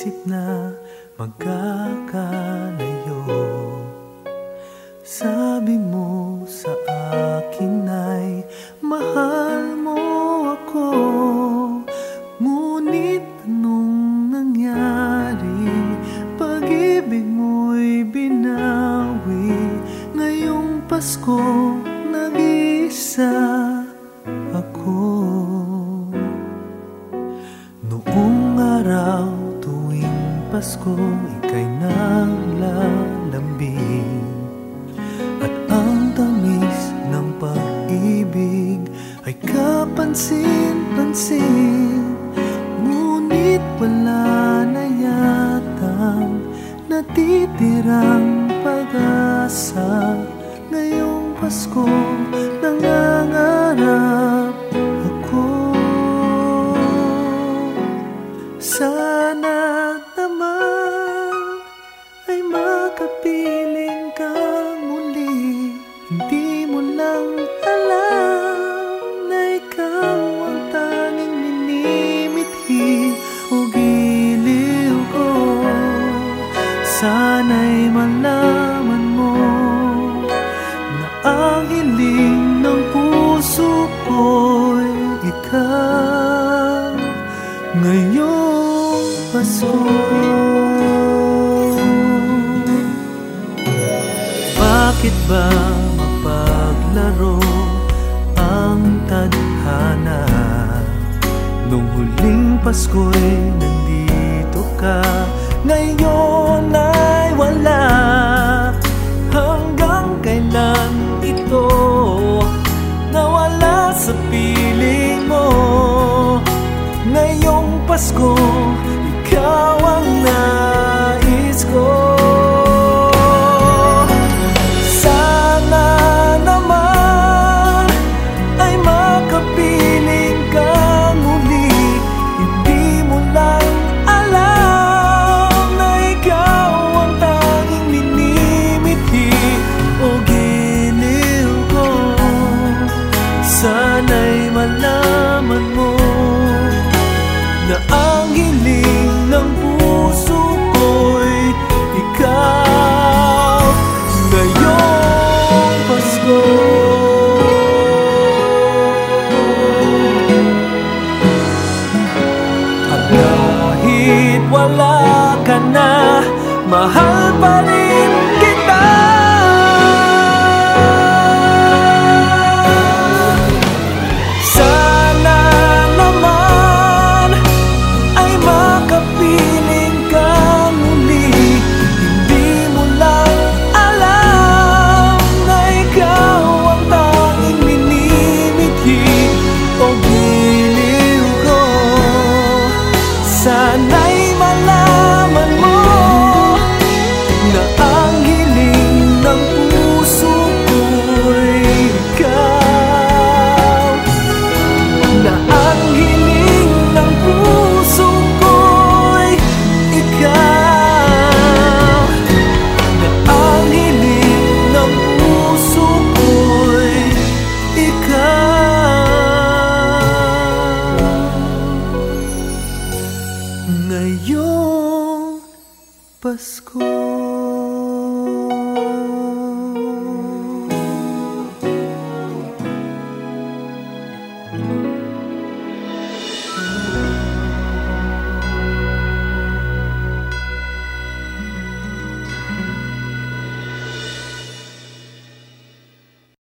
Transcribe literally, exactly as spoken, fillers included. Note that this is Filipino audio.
isip na magkakalayo. Sabi mo sa akin ay mahal mo ako, ngunit anong nangyari? Pag-ibig mo'y binawi. Ngayong Pasko nag-iisa ako. Noong araw tuwing Pasko, ika'y naglalambing, at ang tamis ng pag-ibig ay kapansin-pansin. Ngunit wala na yatang natitirang pag-asa. Ngayong Pasko nangangarap ako. Sana naman ay makapiling kang muli. Hindi mo lang alam na ikaw ang tanging minimithi o giliw ko. Sana'y malaman mo na ang hiling ng puso ko'y ikaw ngayong Pasko. Bakit ba mapaglaro ang tadhana? Nung huling Pasko'y nandito ka, ngayon ay wala. Hanggang kailan ito nawala sa piling mo? Ngayong Pasko, ikaw ang nais ko. Sana naman ay makapiling ka muli. Hindi mo lang alam na ikaw ang tanging minimithi o giliw ko. Sana'y malaman mo na ang hiling ng puso ko'y ikaw ngayong Pasko. At kahit wala ka na, mahal pa rin kita. Sana'y malaman mo na ang hiling ng puso ko'y ikaw. Na ang hiling ng puso ko'y ikaw. Na ang hiling ng puso ko'y ikaw. Ngayong Pasko.